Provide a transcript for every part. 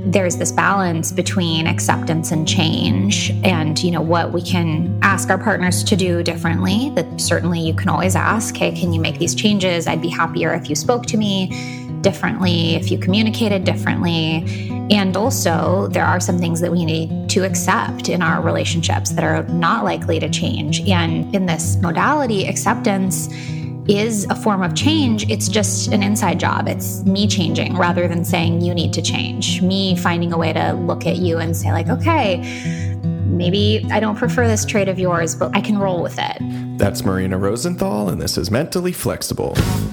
there's this balance between acceptance and change and, what we can ask our partners to do differently. That certainly you can always ask, hey, can you make these changes? I'd be happier if you spoke to me differently, if you communicated differently. And also, there are some things that we need to accept in our relationships that are not likely to change. And in this modality, acceptance is a form of change. It's just an inside job. It's me changing rather than saying you need to change. Me finding a way to look at you and say like, okay, maybe I don't prefer this trait of yours, but I can roll with it. That's Marina Rosenthal, and this is Mentally Flexible.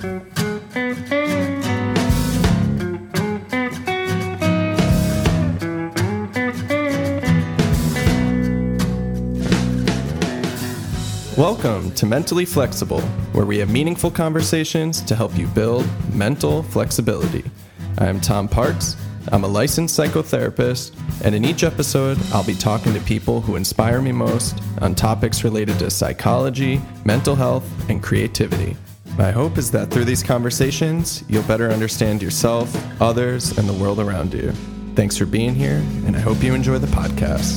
Welcome to Mentally Flexible, where we have meaningful conversations to help you build mental flexibility. I'm Tom Parks. I'm a licensed psychotherapist, and in each episode, I'll be talking to people who inspire me most on topics related to psychology, mental health, and creativity. My hope is that through these conversations, you'll better understand yourself, others, and the world around you. Thanks for being here, and I hope you enjoy the podcast.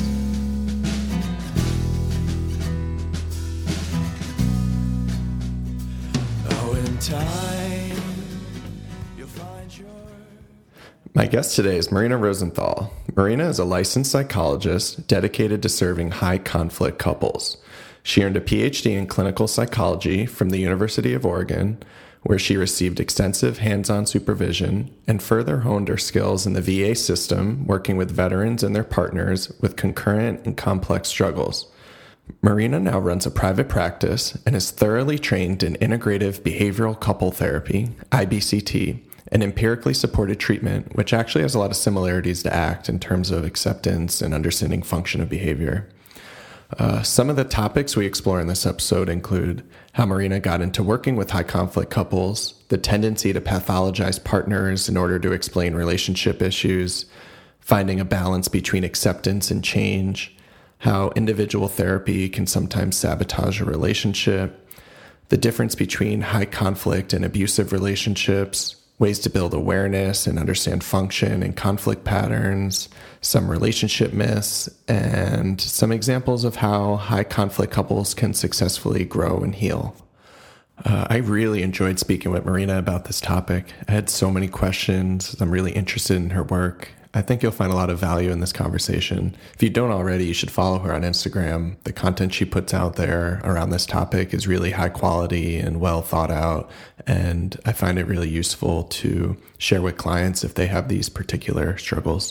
My guest today is Marina Rosenthal. Marina is a licensed psychologist dedicated to serving high-conflict couples. She earned a PhD in clinical psychology from the University of Oregon, where she received extensive hands-on supervision and further honed her skills in the VA system, working with veterans and their partners with concurrent and complex struggles. Marina now runs a private practice and is thoroughly trained in integrative behavioral couple therapy, IBCT, an empirically supported treatment, which actually has a lot of similarities to ACT in terms of acceptance and understanding function of behavior. Some of the topics we explore in this episode include how Marina got into working with high-conflict couples, the tendency to pathologize partners in order to explain relationship issues, finding a balance between acceptance and change, how individual therapy can sometimes sabotage a relationship, the difference between high-conflict and abusive relationships, ways to build awareness and understand function and conflict patterns, some relationship myths, and some examples of how high-conflict couples can successfully grow and heal. I really enjoyed speaking with Marina about this topic. I had so many questions. I'm really interested in her work. I think you'll find a lot of value in this conversation. If you don't already, you should follow her on Instagram. The content she puts out there around this topic is really high quality and well thought out, and I find it really useful to share with clients if they have these particular struggles.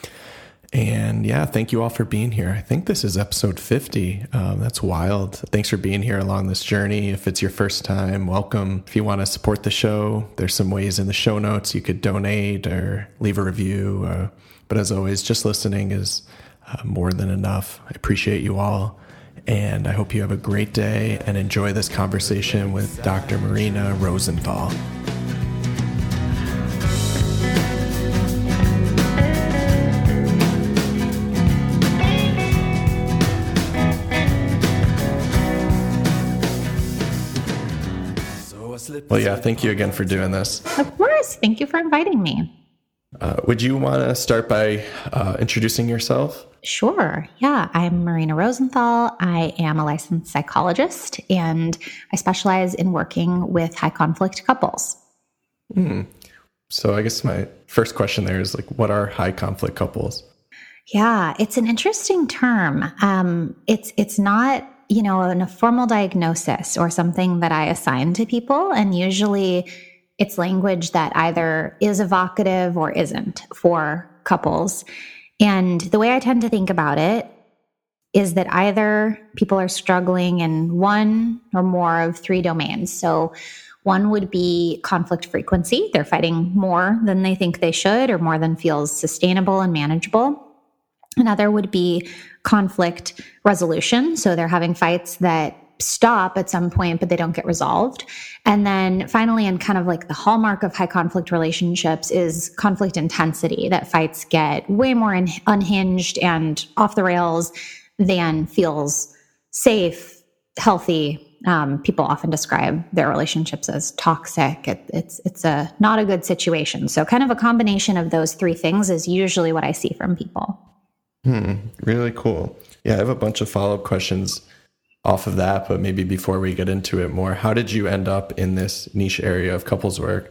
And yeah, thank you all for being here. I think this is episode 50. That's wild. Thanks for being here along this journey. If it's your first time, welcome. If you want to support the show, there's some ways in the show notes you could donate or leave a review. But as always, just listening is more than enough. I appreciate you all. And I hope you have a great day and enjoy this conversation with Dr. Marina Rosenthal. Well, yeah, thank you again for doing this. Of course. Thank you for inviting me. Would you want to start by introducing yourself? Sure. Yeah. I'm Marina Rosenthal. I am a licensed psychologist, and I specialize in working with high conflict couples. So I guess my first question there is what are high conflict couples? Yeah, it's an interesting term. It's not a formal diagnosis or something that I assign to people. And usually it's language that either is evocative or isn't for couples. And the way I tend to think about it is that either people are struggling in one or more of three domains. So one would be conflict frequency. They're fighting more than they think they should or more than feels sustainable and manageable. Another would be conflict resolution. So they're having fights that stop at some point, but they don't get resolved. And then finally, and kind of the hallmark of high conflict relationships is conflict intensity, that fights get way more unhinged and off the rails than feels safe, healthy, People often describe their relationships as toxic. It's not a good situation. So kind of a combination of those three things is usually what I see from people. Really cool. Yeah, I have a bunch of follow-up questions off of that, but maybe before we get into it more, how did you end up in this niche area of couples work?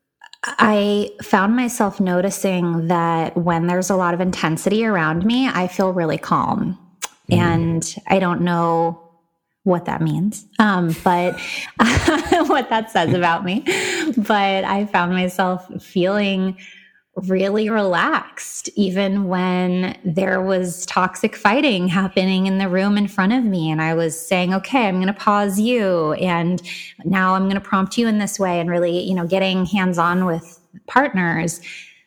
I found myself noticing that when there's a lot of intensity around me, I feel really calm. And I don't know what that means, but what that says about me. But I found myself feeling really relaxed, even when there was toxic fighting happening in the room in front of me. And I was saying, okay, I'm going to pause you. And now I'm going to prompt you in this way, and really, getting hands-on with partners.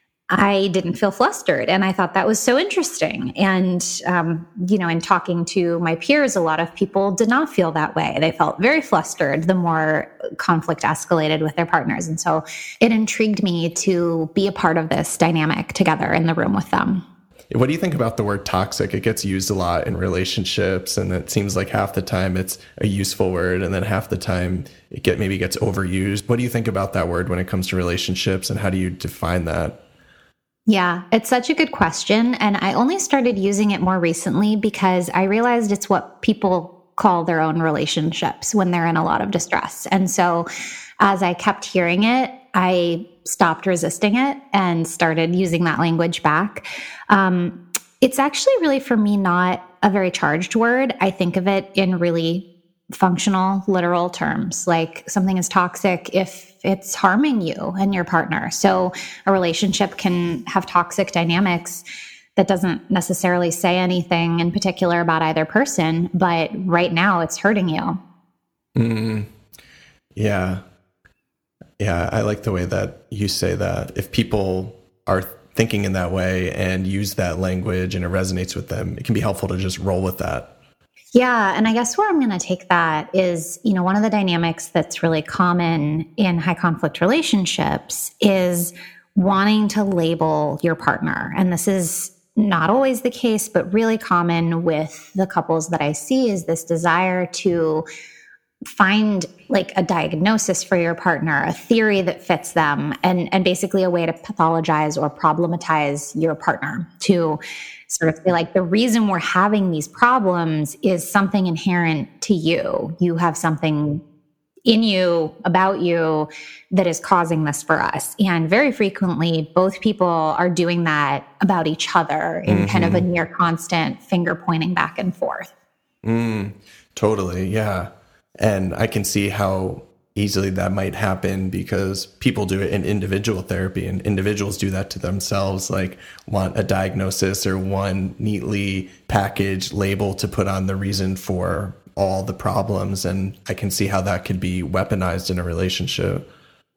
I didn't feel flustered. And I thought that was so interesting. And, in talking to my peers, a lot of people did not feel that way. They felt very flustered the more conflict escalated with their partners. And so it intrigued me to be a part of this dynamic together in the room with them. What do you think about the word toxic? It gets used a lot in relationships, and it seems like half the time it's a useful word, and then half the time it maybe gets overused. What do you think about that word when it comes to relationships, and how do you define that? Yeah, it's such a good question. And I only started using it more recently because I realized it's what people call their own relationships when they're in a lot of distress. And so as I kept hearing it, I stopped resisting it and started using that language back. It's actually really, for me, not a very charged word. I think of it in really functional, literal terms, like something is toxic if it's harming you and your partner. So a relationship can have toxic dynamics that doesn't necessarily say anything in particular about either person, but right now it's hurting you. Yeah. Yeah, I like the way that you say that. If people are thinking in that way and use that language and it resonates with them, it can be helpful to just roll with that. Yeah. And I guess where I'm going to take that is, one of the dynamics that's really common in high conflict relationships is wanting to label your partner. And this is not always the case, but really common with the couples that I see, is this desire to find like a diagnosis for your partner, a theory that fits them, and basically a way to pathologize or problematize your partner, to sort of say like, the reason we're having these problems is something inherent to you. You have something in you, about you, that is causing this for us. And very frequently, both people are doing that about each other in kind of a near constant finger pointing back and forth. Totally. Yeah. And I can see how easily that might happen because people do it in individual therapy, and individuals do that to themselves, like want a diagnosis or one neatly packaged label to put on the reason for all the problems. And I can see how that could be weaponized in a relationship.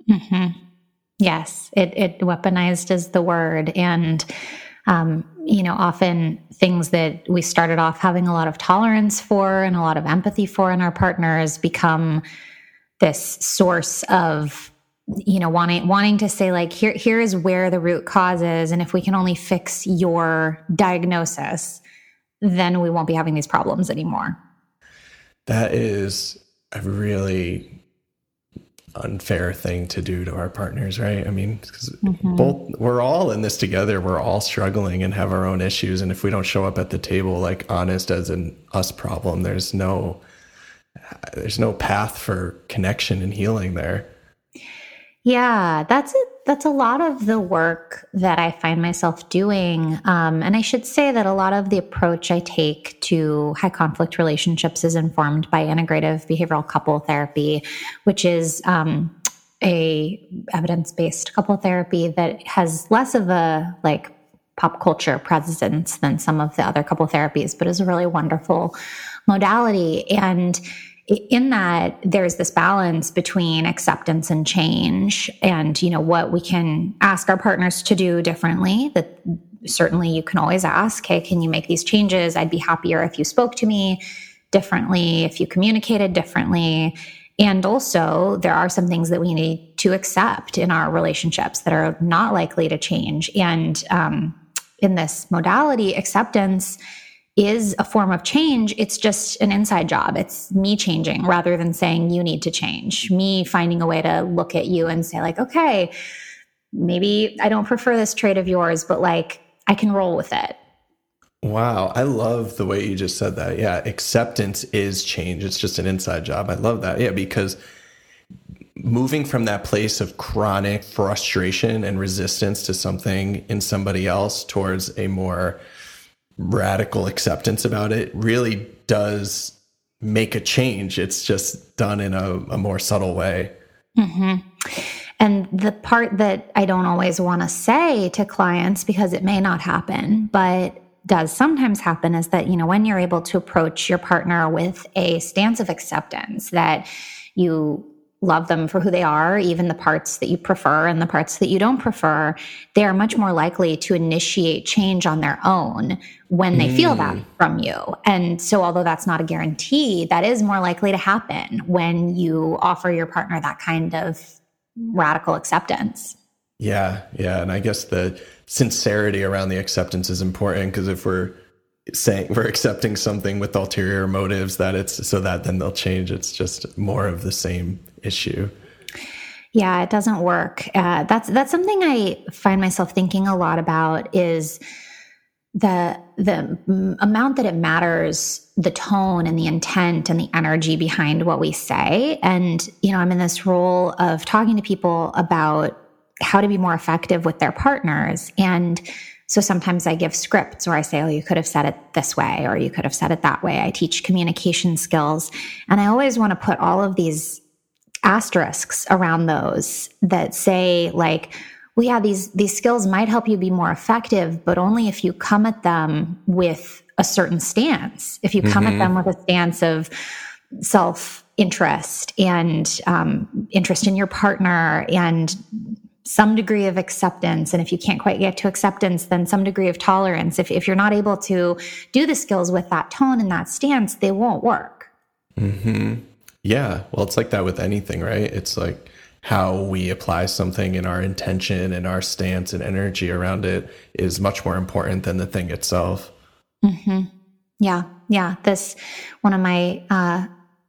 Yes, it weaponized is the word. And, often things that we started off having a lot of tolerance for and a lot of empathy for in our partners become this source of, wanting to say like, here is where the root cause is. And if we can only fix your diagnosis, then we won't be having these problems anymore. That is a really unfair thing to do to our partners, right? I mean, because we're all in this together. We're all struggling and have our own issues. And if we don't show up at the table like honest as an us problem, there's no path for connection and healing there. Yeah, that's a lot of the work that I find myself doing. And I should say that a lot of the approach I take to high conflict relationships is informed by integrative behavioral couple therapy, which is a evidence-based couple therapy that has less of a like pop culture presence than some of the other couple therapies, but is a really wonderful modality. And in that, there's this balance between acceptance and change, and what we can ask our partners to do differently. That certainly you can always ask, hey, can you make these changes? I'd be happier if you spoke to me differently, if you communicated differently. And also, there are some things that we need to accept in our relationships that are not likely to change. And in this modality, acceptance is a form of change. It's just an inside job. It's me changing rather than saying you need to change. Me finding a way to look at you and say like, okay, maybe I don't prefer this trait of yours, but like I can roll with it. Wow. I love the way you just said that. Yeah. Acceptance is change. It's just an inside job. I love that. Yeah. Because moving from that place of chronic frustration and resistance to something in somebody else towards a more radical acceptance about it really does make a change. It's just done in a more subtle way. Mm-hmm. And the part that I don't always want to say to clients, because it may not happen, but does sometimes happen, is that, when you're able to approach your partner with a stance of acceptance, that you love them for who they are, even the parts that you prefer and the parts that you don't prefer, they are much more likely to initiate change on their own when they feel that from you. And so although that's not a guarantee, that is more likely to happen when you offer your partner that kind of radical acceptance. Yeah. Yeah. And I guess the sincerity around the acceptance is important, because if we're saying we're accepting something with ulterior motives, that it's so that then they'll change, it's just more of the same issue. Yeah, it doesn't work. That's something I find myself thinking a lot about, is the amount that it matters, the tone and the intent and the energy behind what we say. And, I'm in this role of talking to people about how to be more effective with their partners. And so sometimes I give scripts, or I say, oh, you could have said it this way, or you could have said it that way. I teach communication skills. And I always want to put all of these asterisks around those that say like, well, yeah, these skills might help you be more effective, but only if you come at them with a certain stance. If you come at them with a stance of self-interest and interest in your partner and some degree of acceptance. And if you can't quite get to acceptance, then some degree of tolerance. If you're not able to do the skills with that tone and that stance, they won't work. Mm-hmm. Yeah. Well, it's like that with anything, right? It's like how we apply something and our intention and our stance and energy around it is much more important than the thing itself. Mm-hmm. Yeah. Yeah. One of my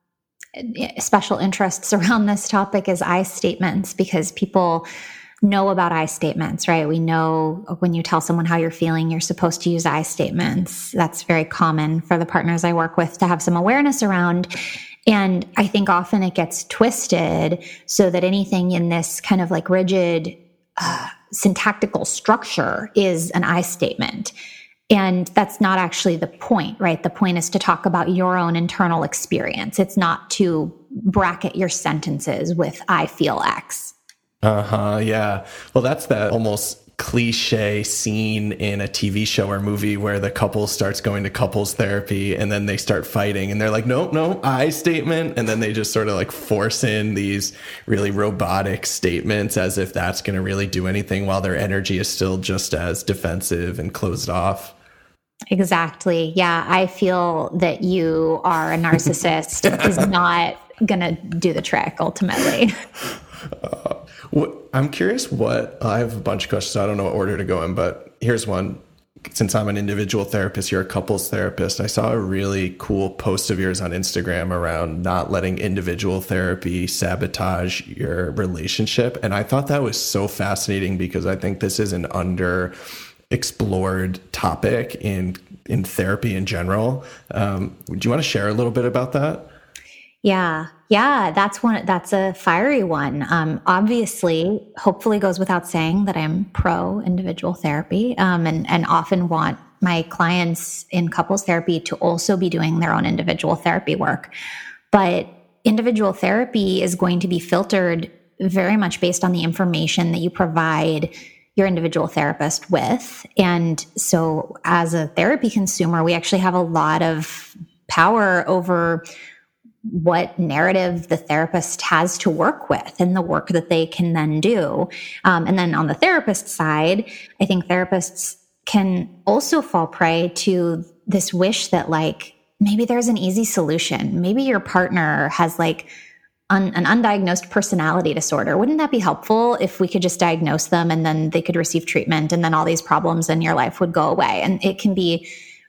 special interests around this topic is I statements, because people know about I statements, right? We know when you tell someone how you're feeling, you're supposed to use I statements. That's very common for the partners I work with to have some awareness around. And I think often it gets twisted so that anything in this kind of like rigid syntactical structure is an I statement. And that's not actually the point, right? The point is to talk about your own internal experience. It's not to bracket your sentences with I feel X. Yeah. Well, that's that almost cliche scene in a TV show or movie where the couple starts going to couples therapy and then they start fighting and they're like, no, I statement. And then they just sort of like force in these really robotic statements as if that's going to really do anything, while their energy is still just as defensive and closed off. Exactly. Yeah. I feel that you are a narcissist is not going to do the trick ultimately. I'm curious I have a bunch of questions. I don't know what order to go in, but here's one. Since I'm an individual therapist, you're a couples therapist. I saw a really cool post of yours on Instagram around not letting individual therapy sabotage your relationship. And I thought that was so fascinating, because I think this is an underexplored topic in therapy in general. Do you want to share a little bit about that? Yeah, that's a fiery one. Obviously, hopefully goes without saying that I'm pro individual therapy, and often want my clients in couples therapy to also be doing their own individual therapy work. But individual therapy is going to be filtered very much based on the information that you provide your individual therapist with. And so as a therapy consumer, we actually have a lot of power over what narrative the therapist has to work with and the work that they can then do. And then on the therapist side, I think therapists can also fall prey to this wish that like, maybe there's an easy solution. Maybe your partner has like an undiagnosed personality disorder. Wouldn't that be helpful if we could just diagnose them and then they could receive treatment and then all these problems in your life would go away? And it can be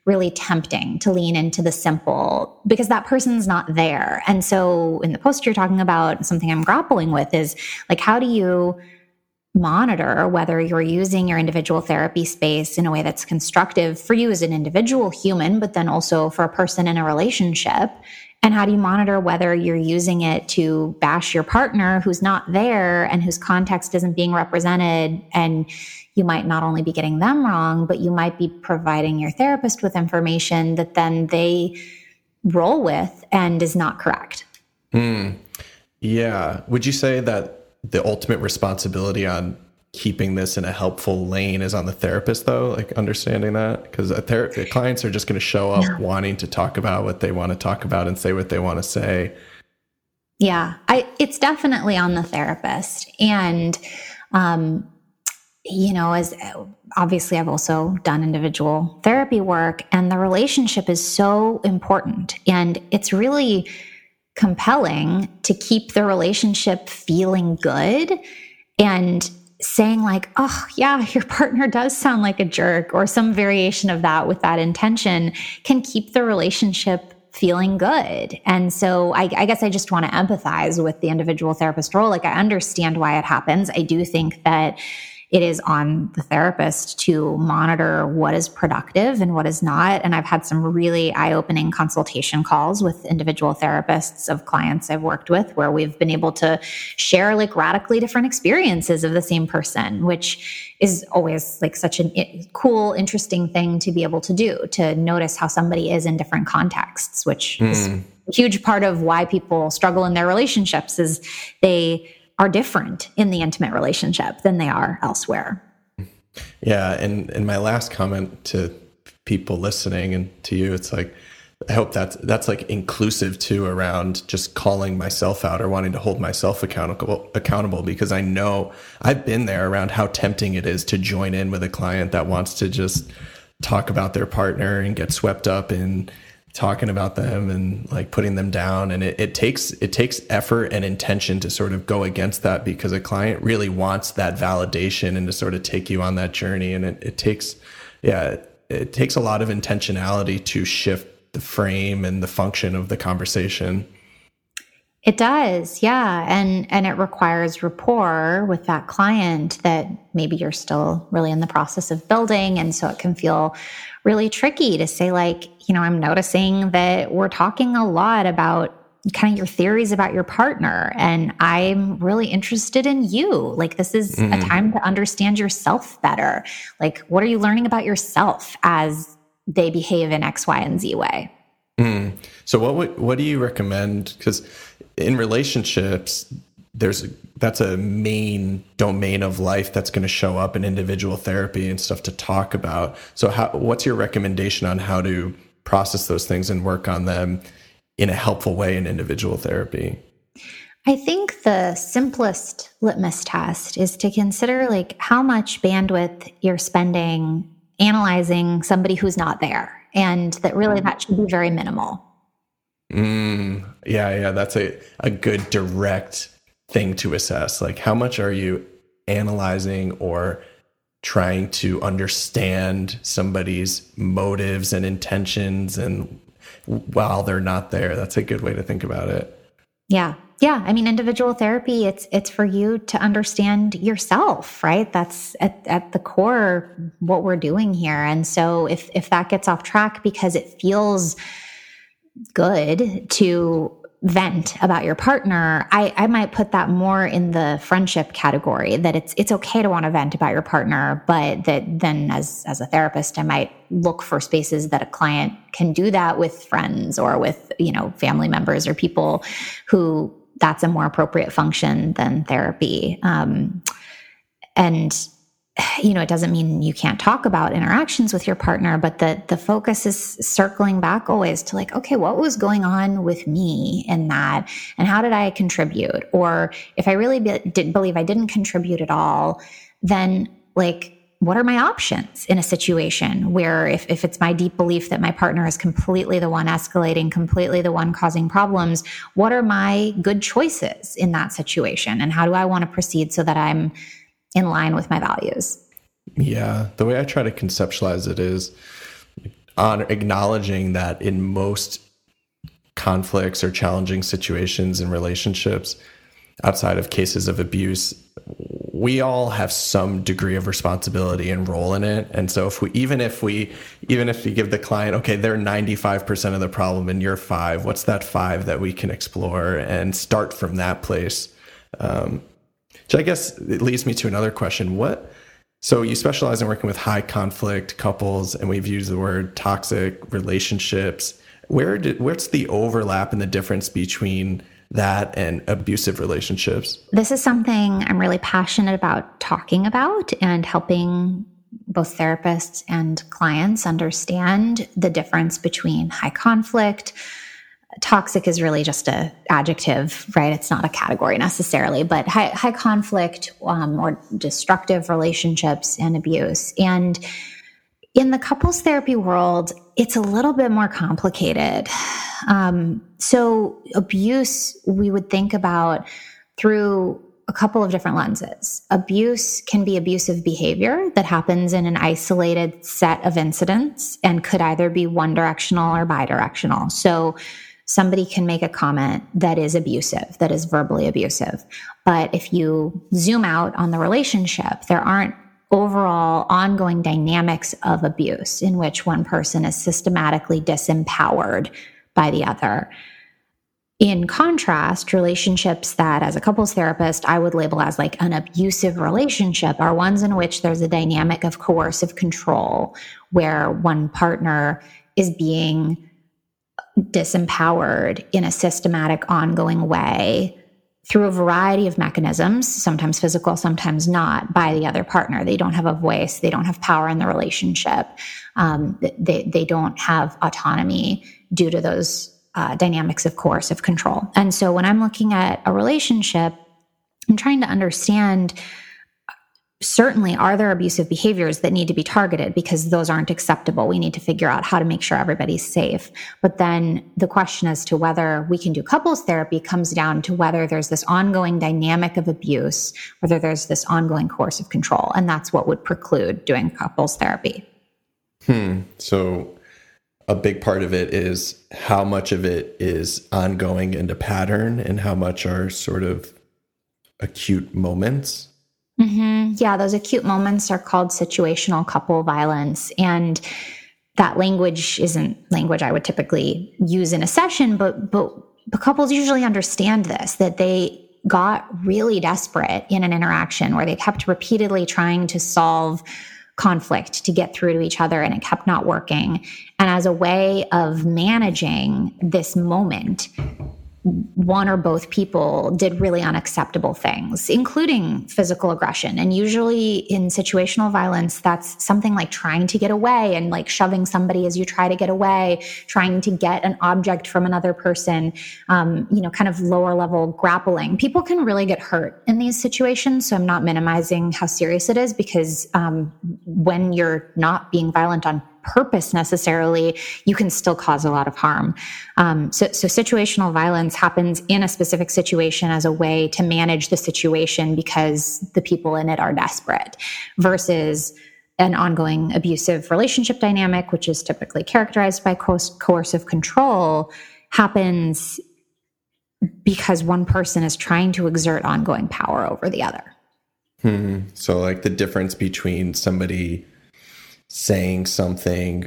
really tempting to lean into the simple because that person's not there. And so in the post you're talking about, something I'm grappling with is like, how do you monitor whether you're using your individual therapy space in a way that's constructive for you as an individual human, but then also for a person in a relationship? And how do you monitor whether you're using it to bash your partner who's not there and whose context isn't being represented? And you might not only be getting them wrong, but you might be providing your therapist with information that then they roll with and is not correct. Yeah. Would you say that the ultimate responsibility on keeping this in a helpful lane is on the therapist, though? Like understanding that, because the clients are just going to show up wanting to talk about what they want to talk about and say what they want to say. Yeah, it's definitely on the therapist. And, as obviously I've also done individual therapy work, and the relationship is so important. And it's really compelling to keep the relationship feeling good and saying like, oh yeah, your partner does sound like a jerk, or some variation of that with that intention can keep the relationship feeling good. And so I guess I just want to empathize with the individual therapist role. Like I understand why it happens. I do think that it is on the therapist to monitor what is productive and what is not. And I've had some really eye-opening consultation calls with individual therapists of clients I've worked with where we've been able to share like radically different experiences of the same person, which is always like such a cool, interesting thing to be able to do, to notice how somebody is in different contexts, which is a huge part of why people struggle in their relationships is they are different in the intimate relationship than they are elsewhere. Yeah. And my last comment to people listening and to you, it's like, I hope that's like inclusive too around just calling myself out or wanting to hold myself accountable, because I know I've been there around how tempting it is to join in with a client that wants to just talk about their partner and get swept up in talking about them and like putting them down. And it takes effort and intention to sort of go against that, because a client really wants that validation and to sort of take you on that journey. And it takes a lot of intentionality to shift the frame and the function of the conversation. It does. Yeah. And it requires rapport with that client that maybe you're still really in the process of building. And so it can feel really tricky to say like, I'm noticing that we're talking a lot about kind of your theories about your partner, and I'm really interested in you. Like, this is a time to understand yourself better. Like, what are you learning about yourself as they behave in X, Y, and Z way? So what do you recommend? Because in relationships, that's a main domain of life that's going to show up in individual therapy and stuff to talk about. So what's your recommendation on how to process those things and work on them in a helpful way in individual therapy? I think the simplest litmus test is to consider like how much bandwidth you're spending analyzing somebody who's not there, and that really that should be very minimal. Yeah, that's a good direct thing to assess. Like, how much are you analyzing or trying to understand somebody's motives and intentions, and while they're not there? That's a good way to think about it. Yeah. I mean, individual therapy, it's for you to understand yourself, right? That's at the core what we're doing here. And so if that gets off track because it feels good to vent about your partner, I might put that more in the friendship category, that it's okay to want to vent about your partner, but that then as a therapist, I might look for spaces that a client can do that with friends or with, family members or people who that's a more appropriate function than therapy. It doesn't mean you can't talk about interactions with your partner, but the focus is circling back always to like, okay, what was going on with me in that? And how did I contribute? Or if I really didn't believe I didn't contribute at all, then like, what are my options in a situation where if it's my deep belief that my partner is completely the one escalating, completely the one causing problems, what are my good choices in that situation? And how do I want to proceed so that I'm in line with my values? Yeah. The way I try to conceptualize it is on acknowledging that in most conflicts or challenging situations in relationships, outside of cases of abuse, we all have some degree of responsibility and role in it. And so even if we give the client, okay, they're 95% of the problem and you're 5, what's that 5 that we can explore and start from that place? Which I guess it leads me to another question. So you specialize in working with high conflict couples, and we've used the word toxic relationships. What's the overlap and the difference between that and abusive relationships? This is something I'm really passionate about talking about and helping both therapists and clients understand the difference between high conflict. Toxic is really just an adjective, right? It's not a category necessarily, but high conflict or destructive relationships and abuse. And in the couples therapy world, it's a little bit more complicated. So abuse, we would think about through a couple of different lenses. Abuse can be abusive behavior that happens in an isolated set of incidents and could either be one directional or bidirectional. So somebody can make a comment that is abusive, that is verbally abusive. But if you zoom out on the relationship, there aren't overall ongoing dynamics of abuse in which one person is systematically disempowered by the other. In contrast, relationships that as a couples therapist, I would label as like an abusive relationship are ones in which there's a dynamic of coercive control where one partner is being disempowered in a systematic, ongoing way through a variety of mechanisms, sometimes physical, sometimes not, by the other partner. They don't have a voice. They don't have power in the relationship. They don't have autonomy due to those dynamics of coercive control. And so when I'm looking at a relationship, I'm trying to understand, certainly, are there abusive behaviors that need to be targeted because those aren't acceptable? We need to figure out how to make sure everybody's safe. But then the question as to whether we can do couples therapy comes down to whether there's this ongoing dynamic of abuse, whether there's this ongoing coercive control. And that's what would preclude doing couples therapy. So a big part of it is how much of it is ongoing and a pattern and how much are sort of acute moments. Mm-hmm. Yeah, those acute moments are called situational couple violence. And that language isn't language I would typically use in a session, but couples usually understand this, that they got really desperate in an interaction where they kept repeatedly trying to solve conflict to get through to each other, and it kept not working. And as a way of managing this moment, one or both people did really unacceptable things, including physical aggression. And usually in situational violence, that's something like trying to get away and like shoving somebody as you try to get away, trying to get an object from another person, kind of lower level grappling. People can really get hurt in these situations. So I'm not minimizing how serious it is, because when you're not being violent on purpose necessarily, you can still cause a lot of harm. So situational violence happens in a specific situation as a way to manage the situation because the people in it are desperate, versus an ongoing abusive relationship dynamic, which is typically characterized by coercive control, happens because one person is trying to exert ongoing power over the other. So like the difference between somebody saying something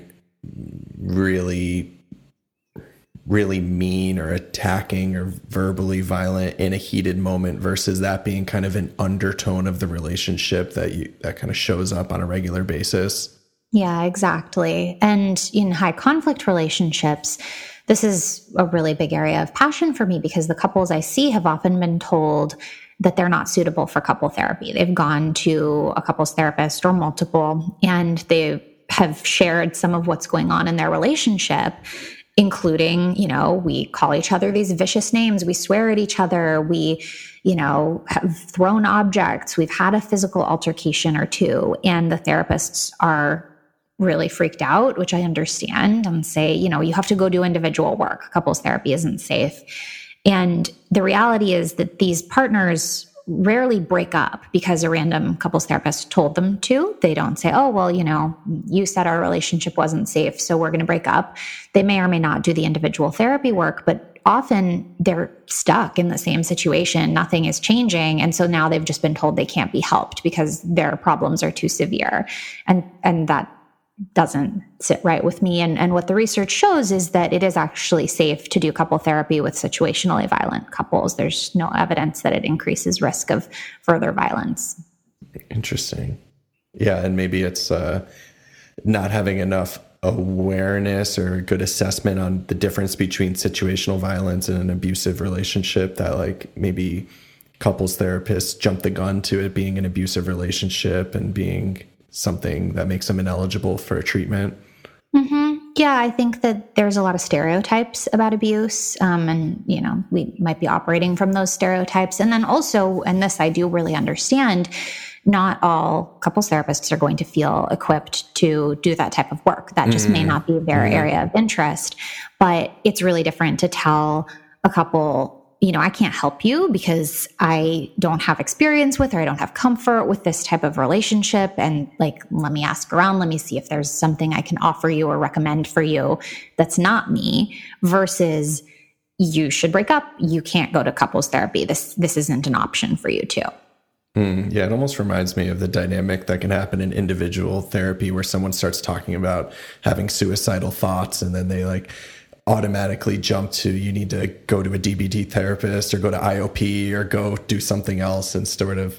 really, really mean or attacking or verbally violent in a heated moment versus that being kind of an undertone of the relationship that kind of shows up on a regular basis. Yeah, exactly. And in high conflict relationships, this is a really big area of passion for me, because the couples I see have often been told that they're not suitable for couple therapy. They've gone to a couples therapist or multiple, and they have shared some of what's going on in their relationship, including, we call each other these vicious names. We swear at each other. We, have thrown objects. We've had a physical altercation or two, and the therapists are really freaked out, which I understand, and say, you have to go do individual work. Couples therapy isn't safe. And the reality is that these partners rarely break up because a random couples therapist told them to. They don't say, oh, well, you said our relationship wasn't safe, so we're going to break up. They may or may not do the individual therapy work, but often they're stuck in the same situation. Nothing is changing. And so now they've just been told they can't be helped because their problems are too severe. And that doesn't sit right with me. And what the research shows is that it is actually safe to do couple therapy with situationally violent couples. There's no evidence that it increases risk of further violence. Interesting. Yeah. And maybe it's not having enough awareness or good assessment on the difference between situational violence and an abusive relationship, that like maybe couples therapists jump the gun to it being an abusive relationship and being something that makes them ineligible for treatment. Mm-hmm. Yeah, I think that there's a lot of stereotypes about abuse, and we might be operating from those stereotypes. And then also, and this I do really understand, not all couples therapists are going to feel equipped to do that type of work. That just may not be their area of interest. But it's really different to tell a couple, I can't help you because I don't have experience with, or I don't have comfort with this type of relationship. And like, let me ask around, let me see if there's something I can offer you or recommend for you that's not me, versus you should break up. You can't go to couples therapy. This isn't an option for you too. Yeah, it almost reminds me of the dynamic that can happen in individual therapy where someone starts talking about having suicidal thoughts and then they like automatically jump to, you need to go to a DBT therapist or go to IOP or go do something else, and sort of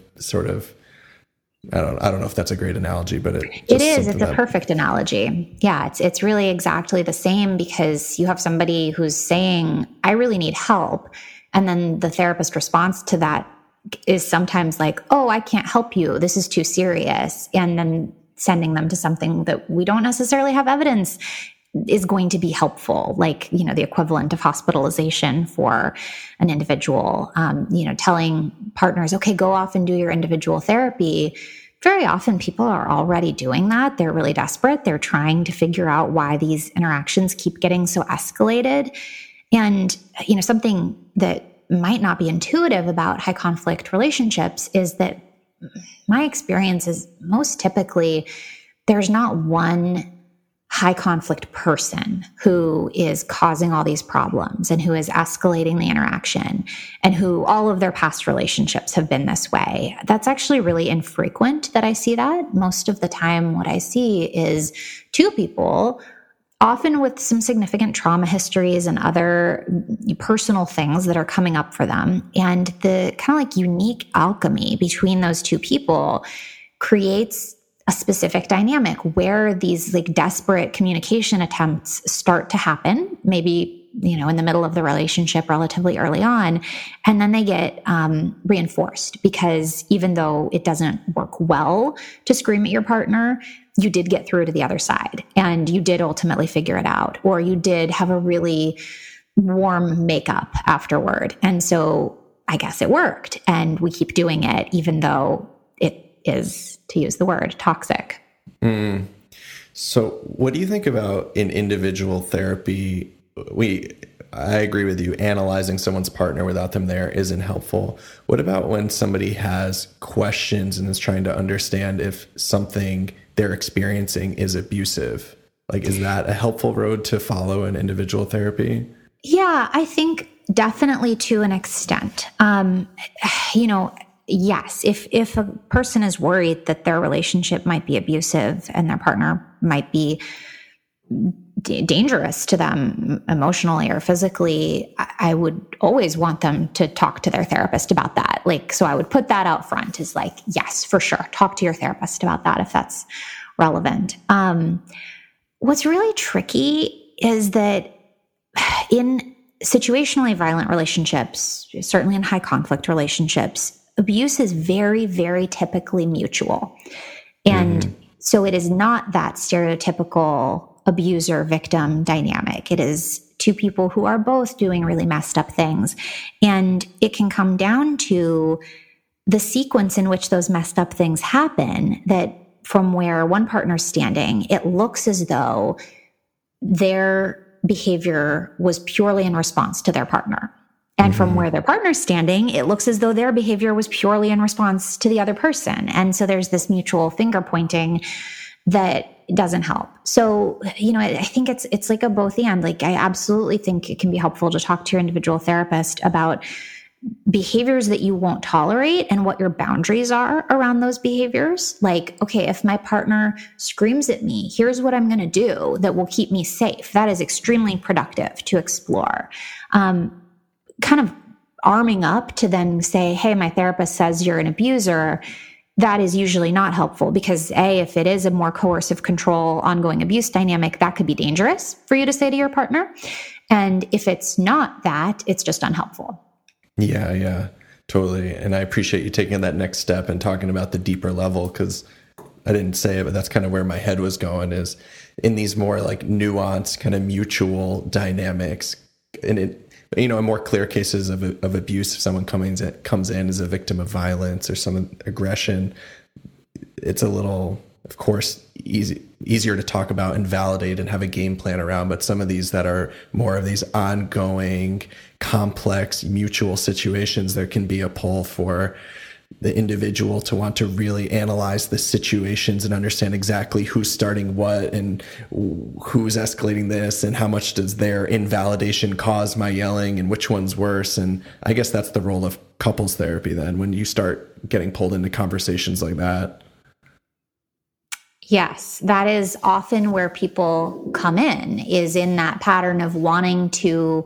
I don't know if that's a great analogy, but it is. It's a perfect analogy. Yeah, it's really exactly the same, because you have somebody who's saying, I really need help. And then the therapist response to that is sometimes like, oh, I can't help you. This is too serious. And then sending them to something that we don't necessarily have evidence is going to be helpful, like, the equivalent of hospitalization for an individual, telling partners, okay, go off and do your individual therapy. Very often people are already doing that. They're really desperate. They're trying to figure out why these interactions keep getting so escalated. And, something that might not be intuitive about high conflict relationships is that my experience is most typically there's not one high conflict person who is causing all these problems and who is escalating the interaction and who all of their past relationships have been this way. That's actually really infrequent that I see that. Most of the time, what I see is two people, often with some significant trauma histories and other personal things that are coming up for them. And the kind of like unique alchemy between those two people creates a specific dynamic where these like desperate communication attempts start to happen, maybe, in the middle of the relationship relatively early on. And then they get reinforced, because even though it doesn't work well to scream at your partner, you did get through to the other side and you did ultimately figure it out, or you did have a really warm makeup afterward. And so I guess it worked, and we keep doing it, even though it is, to use the word, toxic. So what do you think about in individual therapy? I agree with you. Analyzing someone's partner without them there isn't helpful. What about when somebody has questions and is trying to understand if something they're experiencing is abusive? Like, is that a helpful road to follow in individual therapy? Yeah, I think definitely to an extent. Yes, if a person is worried that their relationship might be abusive and their partner might be dangerous to them emotionally or physically, I would always want them to talk to their therapist about that. So I would put that out front, is like, yes, for sure, talk to your therapist about that if that's relevant. What's really tricky is that in situationally violent relationships, certainly in high conflict relationships, abuse is very, very typically mutual. And so it is not that stereotypical abuser-victim dynamic. It is two people who are both doing really messed up things. And it can come down to the sequence in which those messed up things happen, that from where one partner's standing, it looks as though their behavior was purely in response to their partner. And from where their partner's standing, it looks as though their behavior was purely in response to the other person. And so there's this mutual finger pointing that doesn't help. So, I think it's like a both and. Like, I absolutely think it can be helpful to talk to your individual therapist about behaviors that you won't tolerate and what your boundaries are around those behaviors. Like, okay, if my partner screams at me, here's what I'm going to do that will keep me safe. That is extremely productive to explore. Kind of arming up to then say, hey, my therapist says you're an abuser. That is usually not helpful because if it is a more coercive control, ongoing abuse dynamic, that could be dangerous for you to say to your partner. And if it's not that, it's just unhelpful. Yeah, totally. And I appreciate you taking that next step and talking about the deeper level, because I didn't say it, but that's kind of where my head was going, is in these more like nuanced kind of mutual dynamics. And it, in more clear cases of abuse, if someone comes in as a victim of violence or some aggression, it's a little, of course, easier to talk about and validate and have a game plan around. But some of these that are more of these ongoing, complex, mutual situations, there can be a pull for the individual to want to really analyze the situations and understand exactly who's starting what and who's escalating this and how much does their invalidation cause my yelling and which one's worse. And I guess that's the role of couples therapy then, when you start getting pulled into conversations like that. Yes, that is often where people come is in that pattern of wanting to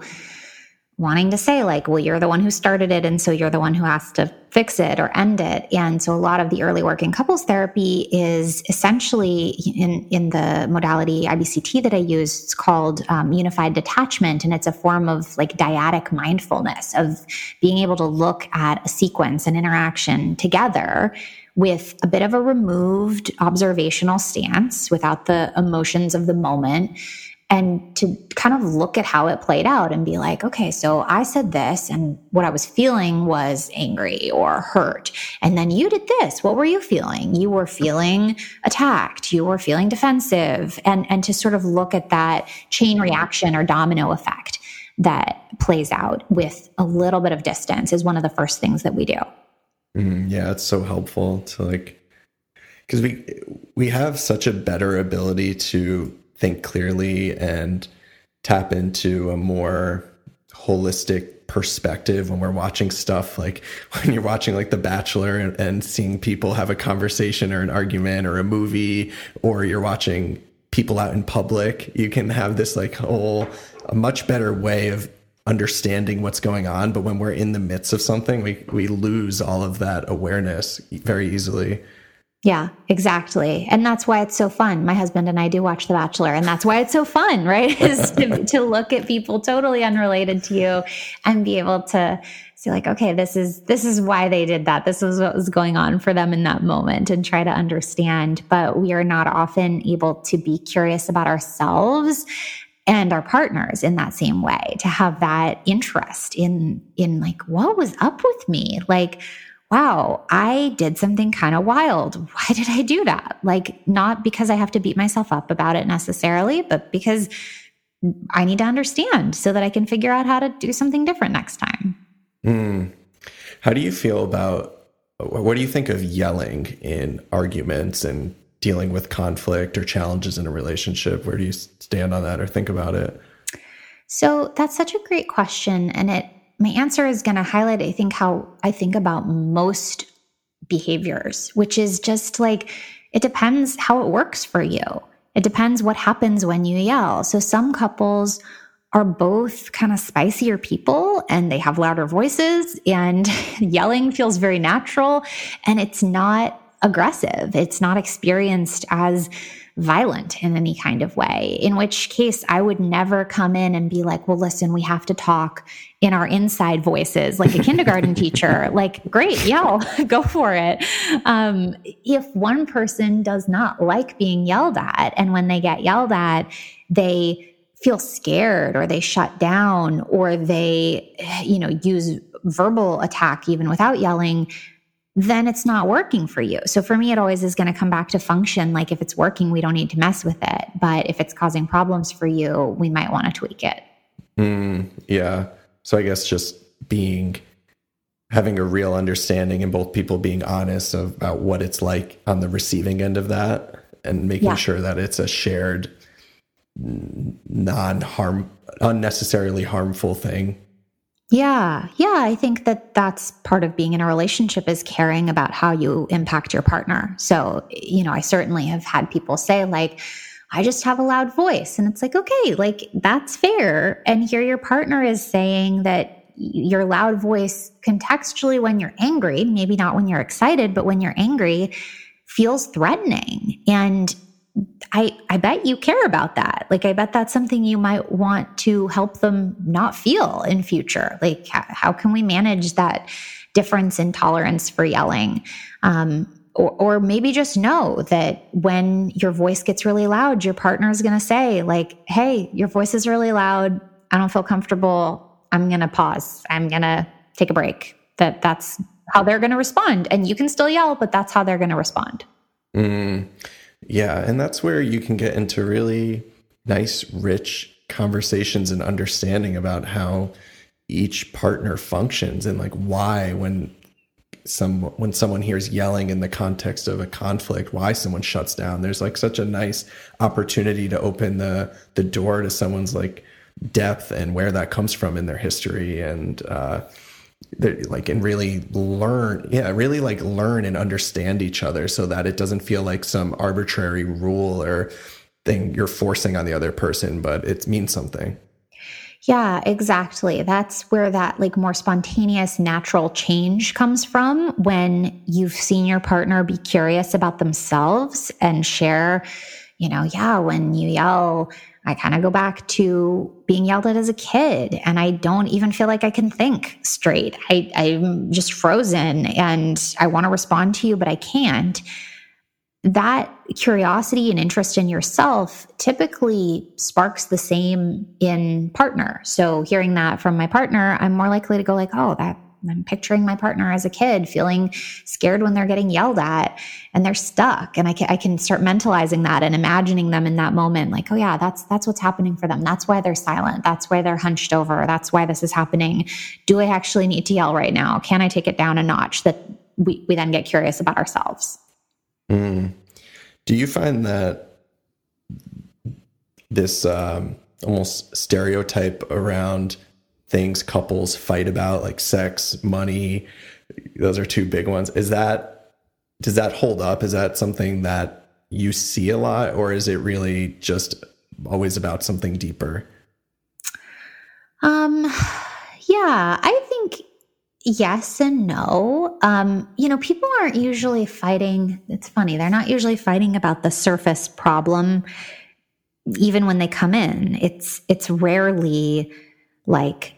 say like, well, you're the one who started it, and so you're the one who has to fix it or end it. And so a lot of the early work in couples therapy is essentially in the modality IBCT that I use, it's called unified detachment. And it's a form of like dyadic mindfulness, of being able to look at a sequence and interaction together with a bit of a removed observational stance without the emotions of the moment, and to kind of look at how it played out and be like, okay, so I said this and what I was feeling was angry or hurt. And then you did this. What were you feeling? You were feeling attacked. You were feeling defensive. And to sort of look at that chain reaction or domino effect that plays out with a little bit of distance is one of the first things that we do. Yeah, it's so helpful to because we have such a better ability to think clearly and tap into a more holistic perspective when we're watching stuff, like when you're watching like The Bachelor and seeing people have a conversation or an argument, or a movie, or you're watching people out in public. You can have this like a much better way of understanding what's going on. But when we're in the midst of something, we lose all of that awareness very easily. Yeah, exactly. And that's why it's so fun. My husband and I do watch The Bachelor, and that's why it's so fun, right? Is to look at people totally unrelated to you and be able to say like, okay, this is why they did that. This is what was going on for them in that moment, and try to understand. But we are not often able to be curious about ourselves and our partners in that same way, to have that interest in like, what was up with me? Like, wow, I did something kind of wild. Why did I do that? Like, not because I have to beat myself up about it necessarily, but because I need to understand so that I can figure out how to do something different next time. How do you feel about, what do you think of yelling in arguments and dealing with conflict or challenges in a relationship? Where do you stand on that or think about it? So that's such a great question. And my answer is going to highlight, I think, how I think about most behaviors, which is just like, it depends how it works for you. It depends what happens when you yell. So some couples are both kind of spicier people and they have louder voices, and yelling feels very natural, and it's not aggressive. It's not experienced as violent in any kind of way, in which case I would never come in and be like, well, listen, we have to talk in our inside voices like a kindergarten teacher. Like, great, yell, go for it. If one person does not like being yelled at, and when they get yelled at, they feel scared, or they shut down, or they, use verbal attack even without yelling, then it's not working for you. So for me, it always is going to come back to function. Like, if it's working, we don't need to mess with it. But if it's causing problems for you, we might want to tweak it. Yeah. So I guess just having a real understanding and both people being honest about what it's like on the receiving end of that, and making sure that it's a shared, unnecessarily harmful thing. Yeah. I think that that's part of being in a relationship, is caring about how you impact your partner. So, I certainly have had people say, like, I just have a loud voice. And it's like, okay, like, that's fair. And here your partner is saying that your loud voice contextually when you're angry, maybe not when you're excited, but when you're angry, feels threatening. And I bet you care about that. Like, I bet that's something you might want to help them not feel in future. Like, how can we manage that difference in tolerance for yelling? Or maybe just know that when your voice gets really loud, your partner is going to say, like, hey, your voice is really loud. I don't feel comfortable. I'm going to pause. I'm going to take a break. That's how they're going to respond. And you can still yell, but that's how they're going to respond. Yeah. And that's where you can get into really nice, rich conversations and understanding about how each partner functions, and like why when someone hears yelling in the context of a conflict, why someone shuts down. There's like such a nice opportunity to open the door to someone's like depth and where that comes from in their history, and really learn and understand each other, so that it doesn't feel like some arbitrary rule or thing you're forcing on the other person, but it means something. Yeah, exactly. That's where that like more spontaneous, natural change comes from, when you've seen your partner be curious about themselves and share, when you yell, I kind of go back to being yelled at as a kid, and I don't even feel like I can think straight. I'm just frozen, and I want to respond to you, but I can't. That curiosity and interest in yourself typically sparks the same in partner. So hearing that from my partner, I'm more likely to go like, oh, I'm picturing my partner as a kid feeling scared when they're getting yelled at and they're stuck. And I can start mentalizing that and imagining them in that moment. Like, oh yeah, that's what's happening for them. That's why they're silent. That's why they're hunched over. That's why this is happening. Do I actually need to yell right now? Can I take it down a notch? That we then get curious about ourselves. Do you find that this almost stereotype around things couples fight about, like sex, money, those are two big ones, does that hold up? Is that something that you see a lot, or is it really just always about something deeper? Yeah, I think yes and no. People aren't usually fighting. It's funny. They're not usually fighting about the surface problem. Even when they come in, it's rarely like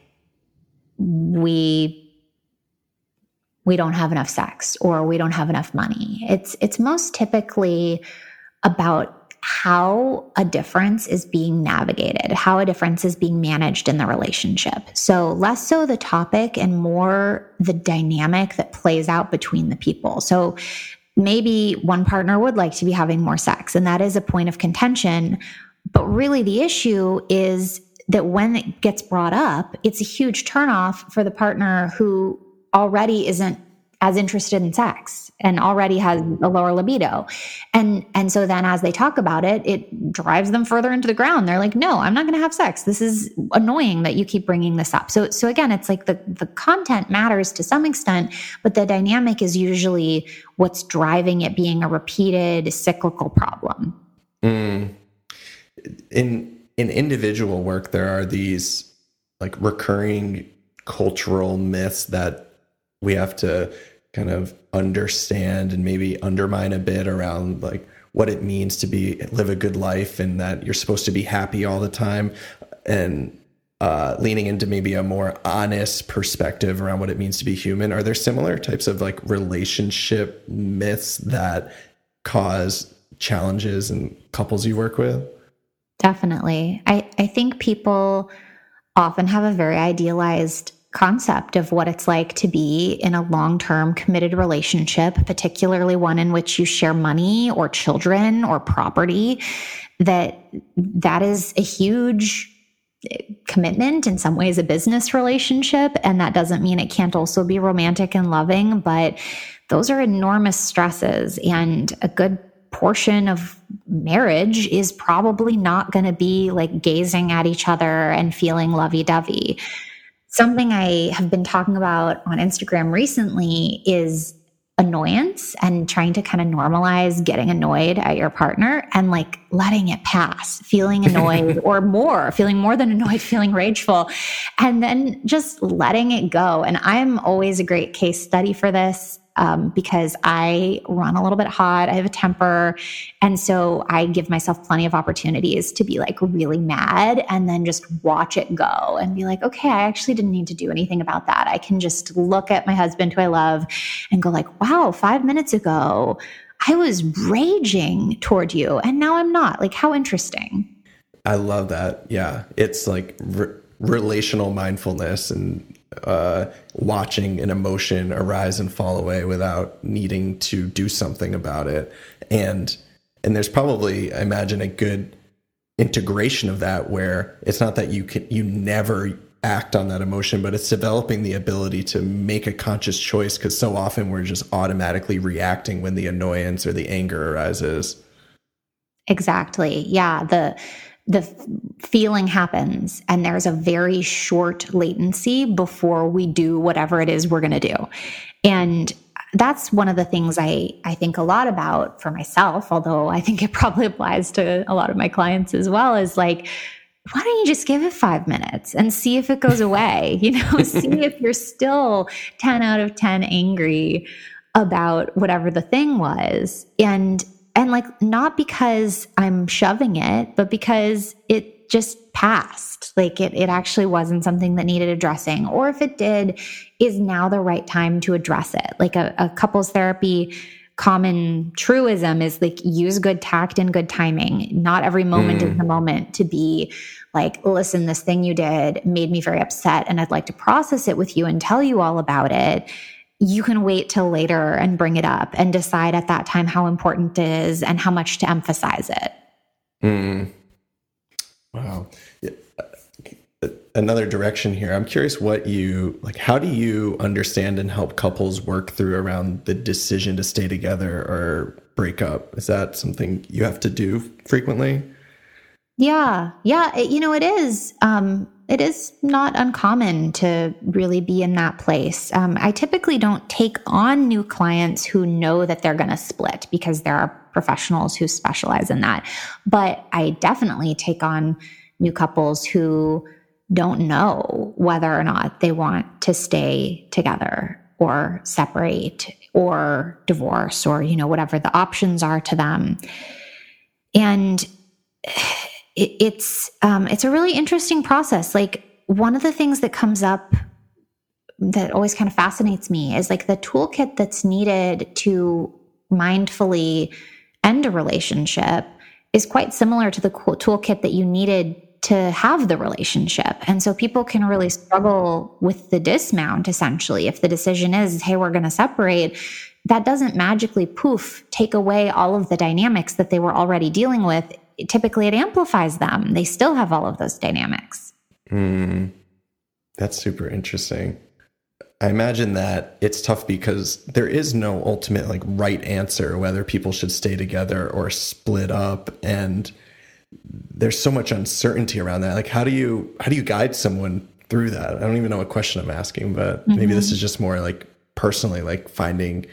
we don't have enough sex or we don't have enough money. It's most typically about how a difference is being navigated, how a difference is being managed in the relationship. So less so the topic and more the dynamic that plays out between the people. So maybe one partner would like to be having more sex, and that is a point of contention. But really the issue is that when it gets brought up, it's a huge turnoff for the partner who already isn't as interested in sex and already has a lower libido. And so then as they talk about it, it drives them further into the ground. They're like, no, I'm not going to have sex. This is annoying that you keep bringing this up. So again, it's like the content matters to some extent, but the dynamic is usually what's driving it being a repeated cyclical problem. In individual work, there are these like recurring cultural myths that we have to kind of understand and maybe undermine a bit around like what it means to live a good life, and that you're supposed to be happy all the time, and leaning into maybe a more honest perspective around what it means to be human. Are there similar types of like relationship myths that cause challenges in couples you work with? Definitely. I think people often have a very idealized concept of what it's like to be in a long-term committed relationship, particularly one in which you share money or children or property, that is a huge commitment, in some ways a business relationship. And that doesn't mean it can't also be romantic and loving, but those are enormous stresses. And a good portion of marriage is probably not going to be like gazing at each other and feeling lovey-dovey. Something I have been talking about on Instagram recently is annoyance, and trying to kind of normalize getting annoyed at your partner and like letting it pass, feeling annoyed or more, feeling more than annoyed, feeling rageful, and then just letting it go. And I'm always a great case study for this. Because I run a little bit hot, I have a temper. And so I give myself plenty of opportunities to be like really mad and then just watch it go and be like, okay, I actually didn't need to do anything about that. I can just look at my husband who I love and go like, wow, 5 minutes ago, I was raging toward you and now I'm not. Like, how interesting. I love that. Yeah. It's like relational mindfulness and watching an emotion arise and fall away without needing to do something about it. And there's probably, I imagine, a good integration of that where it's not that you never act on that emotion, but it's developing the ability to make a conscious choice, because so often we're just automatically reacting when the annoyance or the anger arises. Exactly. Yeah. The feeling happens and there's a very short latency before we do whatever it is we're going to do. And that's one of the things I think a lot about for myself, although I think it probably applies to a lot of my clients as well, is like, why don't you just give it 5 minutes and see if it goes away? See if you're still 10 out of 10 angry about whatever the thing was. And like, not because I'm shoving it, but because it just passed. Like it actually wasn't something that needed addressing. Or if it did, is now the right time to address it? Like a couples therapy common truism is like, use good tact and good timing. Not every moment is the moment to be like, listen, this thing you did made me very upset and I'd like to process it with you and tell you all about it. You can wait till later and bring it up and decide at that time how important it is and how much to emphasize it. Wow. Another direction here. I'm curious how do you understand and help couples work through around the decision to stay together or break up? Is that something you have to do frequently? Yeah. It is. It is not uncommon to really be in that place. I typically don't take on new clients who know that they're going to split, because there are professionals who specialize in that. But I definitely take on new couples who don't know whether or not they want to stay together or separate or divorce or, whatever the options are to them. And it's a really interesting process. Like, one of the things that comes up that always kind of fascinates me is like the toolkit that's needed to mindfully end a relationship is quite similar to the toolkit that you needed to have the relationship. And so people can really struggle with the dismount, essentially. If the decision is, hey, we're going to separate, that doesn't magically take away all of the dynamics that they were already dealing with. Typically it amplifies them. They still have all of those dynamics. That's super interesting. I imagine that it's tough because there is no ultimate right answer whether people should stay together or split up, and there's so much uncertainty around that. Like, how do you guide someone through that? I don't even know what question I'm asking, but maybe this is just more like personally, like finding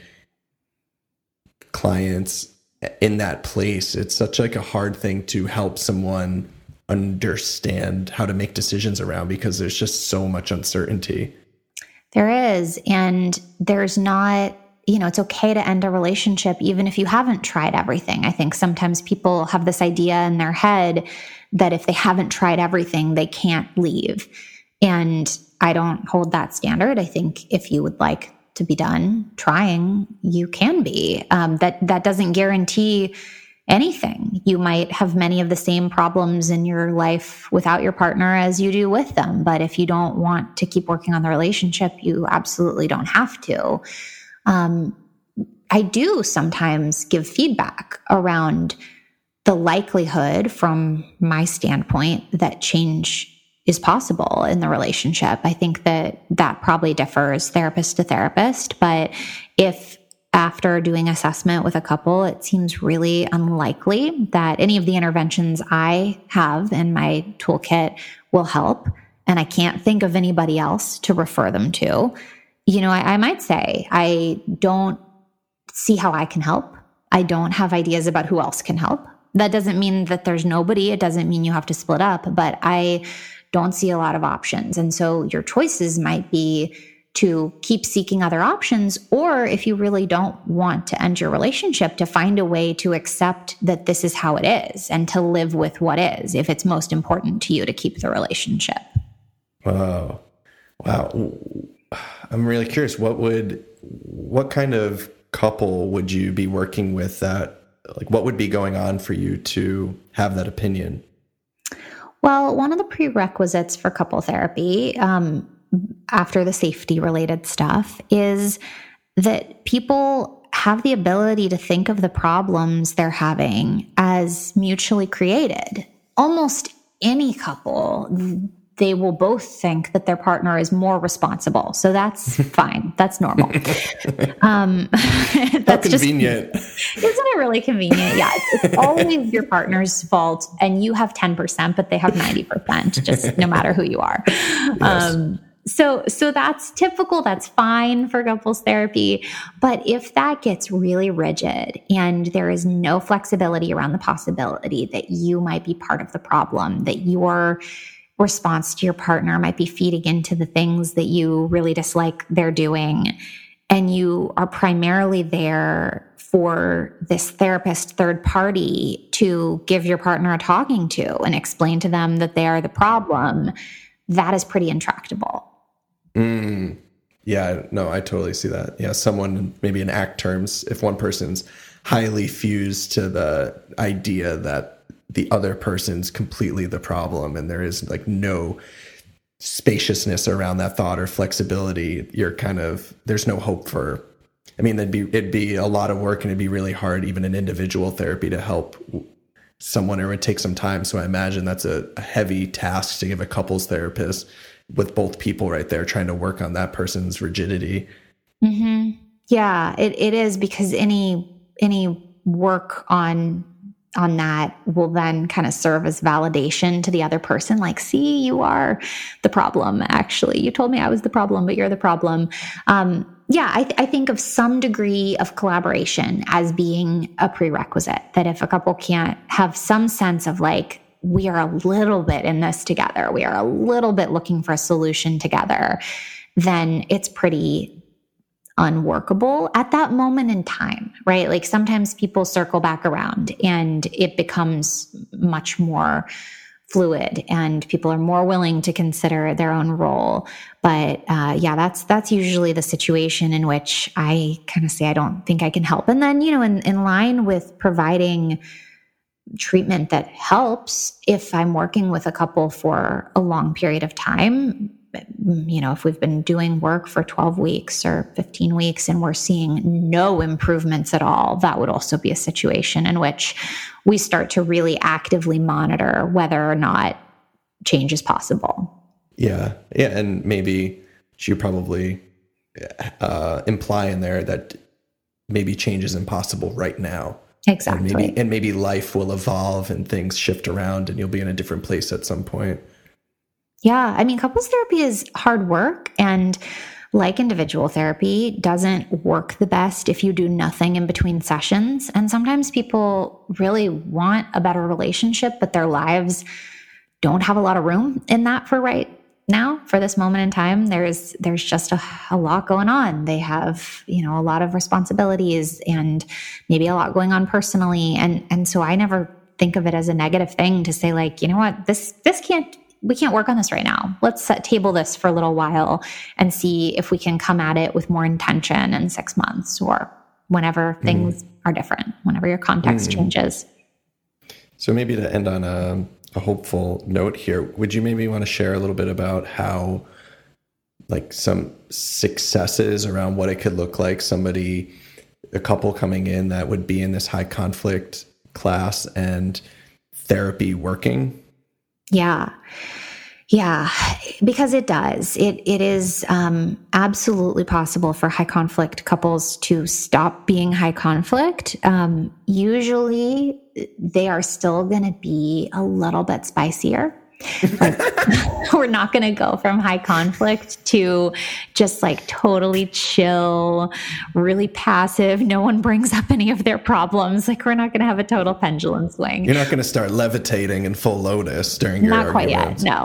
clients in that place. It's such like a hard thing to help someone understand how to make decisions around, because there's just so much uncertainty. There is. And there's not, it's okay to end a relationship even if you haven't tried everything. I think sometimes people have this idea in their head that if they haven't tried everything, they can't leave. And I don't hold that standard. I think if you would like to be done trying, you can be. That doesn't guarantee anything. You might have many of the same problems in your life without your partner as you do with them. But if you don't want to keep working on the relationship, you absolutely don't have to. I do sometimes give feedback around the likelihood, from my standpoint, that change is possible in the relationship. I think that probably differs therapist to therapist, but if after doing assessment with a couple, it seems really unlikely that any of the interventions I have in my toolkit will help, and I can't think of anybody else to refer them to, I might say, I don't see how I can help. I don't have ideas about who else can help. That doesn't mean that there's nobody. It doesn't mean you have to split up, but I don't see a lot of options. And so your choices might be to keep seeking other options, or if you really don't want to end your relationship, to find a way to accept that this is how it is and to live with what is, if it's most important to you to keep the relationship. Wow. I'm really curious. What kind of couple would you be working with that, like, what would be going on for you to have that opinion? Well, one of the prerequisites for couple therapy, after the safety related stuff, is that people have the ability to think of the problems they're having as mutually created. Almost any couple, they will both think that their partner is more responsible. So that's fine. That's normal. That's How convenient. Isn't it really convenient? Yeah. It's always your partner's fault, and you have 10%, but they have 90%, just no matter who you are. Yes. So that's typical. That's fine for couples therapy. But if that gets really rigid and there is no flexibility around the possibility that you might be part of the problem, that your response to your partner might be feeding into the things that you really dislike they're doing, and you are primarily there for this therapist third party to give your partner a talking to and explain to them that they are the problem, that is pretty intractable. Yeah, no, I totally see that. Yeah, someone maybe in ACT terms, if one person's highly fused to the idea that the other person's completely the problem and there is like no spaciousness around that thought or flexibility, there's no hope for, it'd be a lot of work, and it'd be really hard, even in individual therapy, to help someone, or it would take some time. So I imagine that's a heavy task to give a couples therapist, with both people right there trying to work on that person's rigidity. Mm-hmm. Yeah, it is, because any work on that will then kind of serve as validation to the other person. Like, see, you are the problem. Actually, you told me I was the problem, but you're the problem. I think of some degree of collaboration as being a prerequisite, that if a couple can't have some sense of like, we are a little bit in this together, we are a little bit looking for a solution together, then it's pretty unworkable at that moment in time, right? Like sometimes people circle back around and it becomes much more fluid and people are more willing to consider their own role. But that's usually the situation in which I kind of say, I don't think I can help. And then, in line with providing treatment that helps, if I'm working with a couple for a long period of time, if we've been doing work for 12 weeks or 15 weeks and we're seeing no improvements at all, that would also be a situation in which we start to really actively monitor whether or not change is possible. Yeah. And maybe you probably imply in there that maybe change is impossible right now. Exactly. And maybe life will evolve and things shift around and you'll be in a different place at some point. Yeah. Couples therapy is hard work, and like individual therapy, doesn't work the best if you do nothing in between sessions. And sometimes people really want a better relationship, but their lives don't have a lot of room in that for right now, for this moment in time. There's just a lot going on. They have, a lot of responsibilities and maybe a lot going on personally. And so I never think of it as a negative thing to say, like, you know what, we can't work on this right now. Let's table this for a little while and see if we can come at it with more intention in 6 months or whenever things are different, whenever your context changes. So maybe to end on a hopeful note here, would you maybe want to share a little bit about how, like, some successes around what it could look like, a couple coming in that would be in this high conflict class and therapy working? Yeah. Yeah, because it does. It is absolutely possible for high conflict couples to stop being high conflict. Usually, they are still going to be a little bit spicier. Like, we're not going to go from high conflict to just like totally chill, really passive. No one brings up any of their problems. Like, we're not going to have a total pendulum swing. You're not going to start levitating in full lotus during your Not quite yet. No.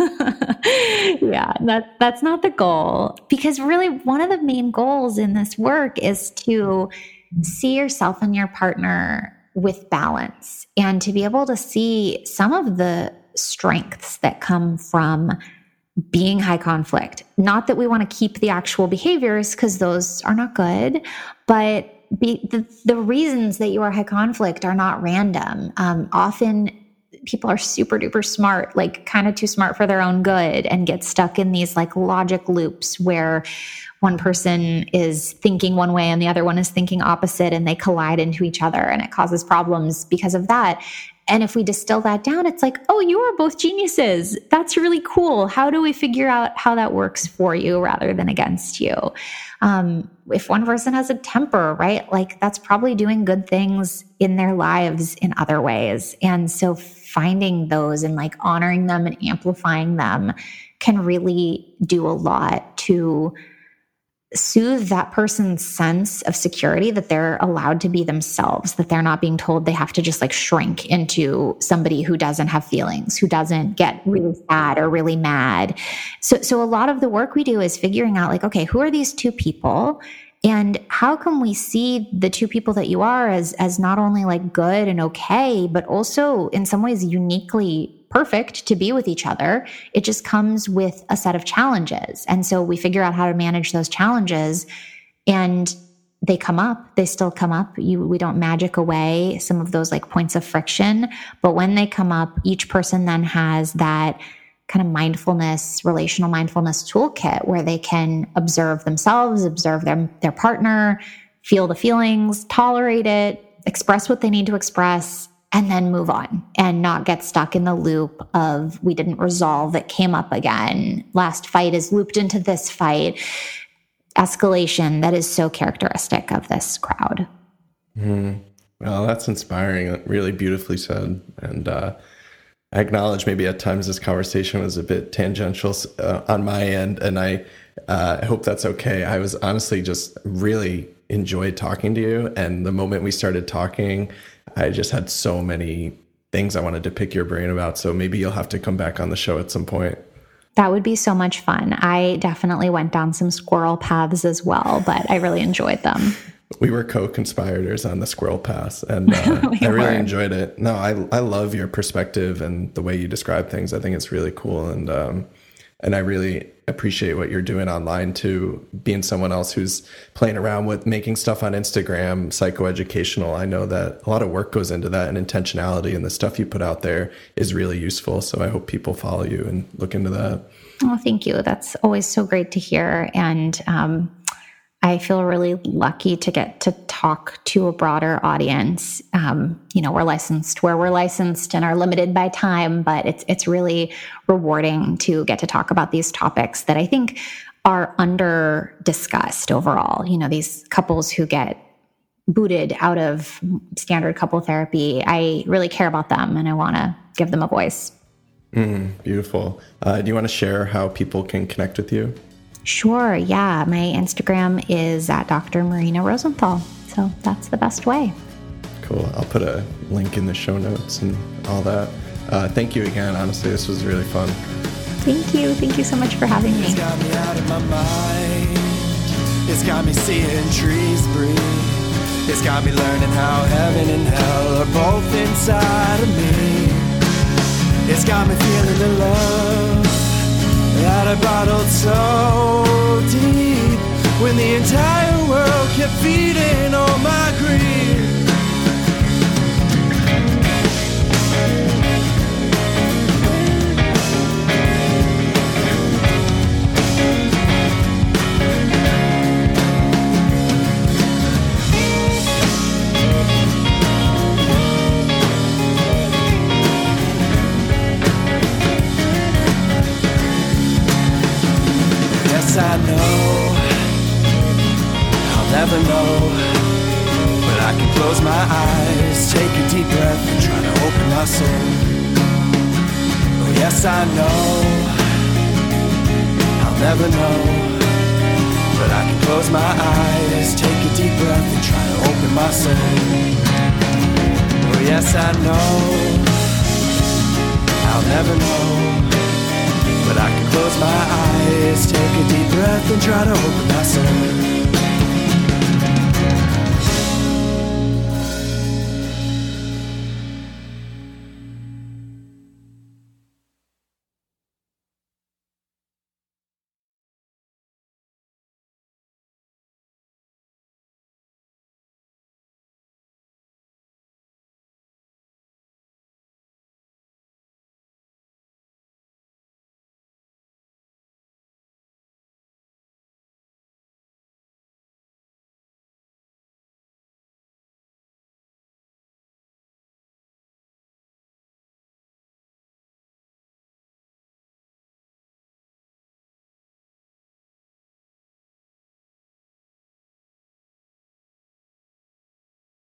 Yeah, that's not the goal. Because really, one of the main goals in this work is to see yourself and your partner with balance, and to be able to see some of the strengths that come from being high conflict. Not that we want to keep the actual behaviors, because those are not good, but the reasons that you are high conflict are not random. Often people are super duper smart, like kind of too smart for their own good, and get stuck in these like logic loops where one person is thinking one way and the other one is thinking opposite, and they collide into each other, and it causes problems because of that. And if we distill that down, it's like, oh, you are both geniuses. That's really cool. How do we figure out how that works for you rather than against you? If one person has a temper, right? Like, that's probably doing good things in their lives in other ways. And so finding those and like honoring them and amplifying them can really do a lot to soothe that person's sense of security, that they're allowed to be themselves, that they're not being told they have to just like shrink into somebody who doesn't have feelings, who doesn't get really sad or really mad. So a lot of the work we do is figuring out like, okay, who are these two people? And how can we see the two people that you are as not only like good and okay, but also in some ways uniquely perfect to be with each other? It just comes with a set of challenges. And so we figure out how to manage those challenges, and they come up, they still come up. We don't magic away some of those like points of friction, but when they come up, each person then has that kind of mindfulness, relational mindfulness toolkit where they can observe themselves, observe their partner, feel the feelings, tolerate it, express what they need to express, and then move on and not get stuck in the loop of we didn't resolve, it came up again. Last fight is looped into this fight. Escalation that is so characteristic of this crowd. Well, that's inspiring. Really beautifully said. And I acknowledge maybe at times this conversation was a bit tangential on my end, and I hope that's okay. I was honestly just really enjoyed talking to you. And the moment we started talking, I just had so many things I wanted to pick your brain about. So maybe you'll have to come back on the show at some point. That would be so much fun. I definitely went down some squirrel paths as well, but I really enjoyed them. We were co-conspirators on the squirrel path, and I really enjoyed it. No, I love your perspective and the way you describe things. I think it's really cool. And I really appreciate what you're doing online too, being someone else who's playing around with making stuff on Instagram, psychoeducational. I know that a lot of work goes into that, and intentionality, and the stuff you put out there is really useful. So I hope people follow you and look into that. Oh, thank you. That's always so great to hear. And I feel really lucky to get to talk to a broader audience. We're licensed where we're licensed and are limited by time, but it's really rewarding to get to talk about these topics that I think are under discussed overall. These couples who get booted out of standard couple therapy, I really care about them and I want to give them a voice. Beautiful. Do you want to share how people can connect with you? Sure. Yeah. My Instagram is at Dr. Marina Rosenthal. So that's the best way. Cool. I'll put a link in the show notes and all that. Thank you again. Honestly, this was really fun. Thank you. Thank you so much for having me. It's got me out of my mind. It's got me seeing trees breathe. It's got me learning how heaven and hell are both inside of me. It's got me feeling the love that I bottled so deep when the entire world kept feeding on my greed. yes, I know I'll never know, but I can close my eyes, take a deep breath and try to open my soul. Oh yes, I know I'll never know, but I can close my eyes, take a deep breath and try to open my soul. Oh yes, I know I'll never know, but I can close my eyes, take a deep breath and try to open my soul.